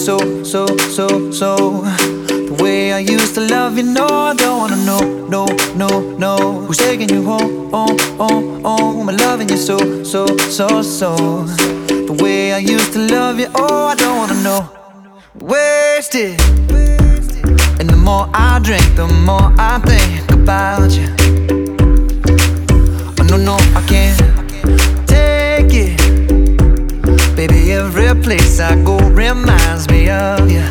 The way I used to love you, no, I don't wanna know, no. Who's taking you home, I'm loving you so. The way I used to love you, oh, I don't wanna know. Wasted. And the more I drink, the more I think about you. Oh, no, I can't take it. Baby, every place I go reminds me of you.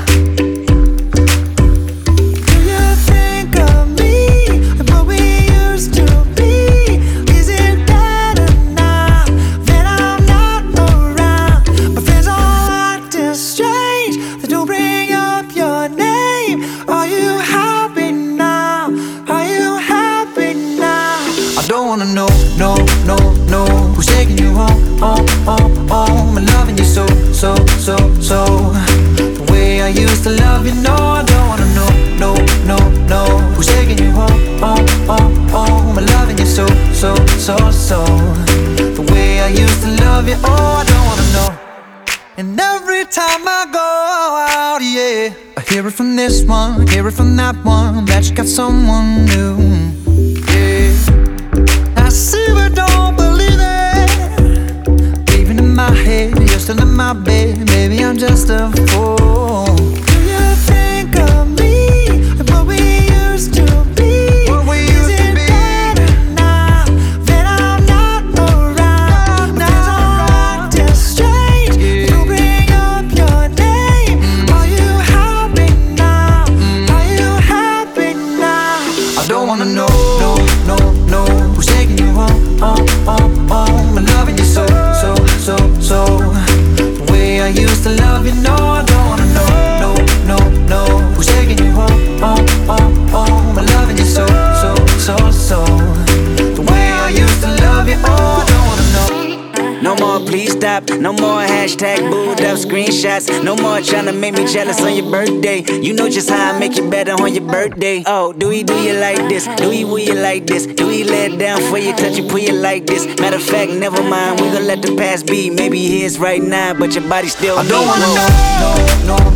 Do you think of me and what we used to be? Is it better now that I'm not around? My friends all acting strange, they don't bring up your name. Are you happy now? Are you happy now? I don't wanna know, no. Who's taking you home, I'm loving you so. The way I used to love you, no, I don't wanna know, no. Who's taking you home, I'm loving you so. The way I used to love you, oh, I don't wanna know. And every time I go out, yeah, I hear it from this one, hear it from that one, that you got someone new. Yeah, I see but don't believe it. Even in my head, you're still in my bed. Maybe I'm just a fool. Do you think of me and what we used to be? Is it better now that I'm not around? My friends are acting strange, they don't bring up your name. Are you happy now? Are you happy now? I don't wanna know, no. Who's taking you home, I'm loving you so. The way I used to love you, no, I don't wanna know, no. Who's taking you home, I'm loving you so. The way I used to love you, oh, I don't wanna know. No more please stop, no more hashtag booed up screenshots. No more trying to make me jealous on your birthday. You know just how I make you better on your birthday. Oh, do you like this? Do you will you like this? Do you lay it down for you, touch you, pull you like this? Matter of fact, never mind, we gon' let the past be. Maybe he is right now, but your body still I don't wanna know, no.